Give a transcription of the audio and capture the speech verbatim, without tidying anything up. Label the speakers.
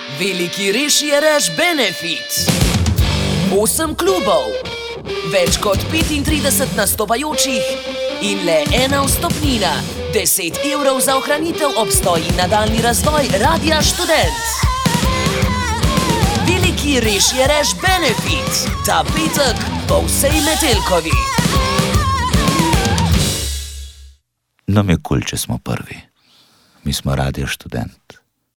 Speaker 1: Veliki Riž je reš benefit. Osem klubov, več kot petintrideset nastopajočih in le ena vstopnina. Deset evrov za ohranitev, obstoj in nadaljnji razvoj Radia Študent. Veliki Riž je reš benefit. Ta petek po vsej Metelkovi.
Speaker 2: Nam je kul, če smo prvi. Mi smo Radio Študent.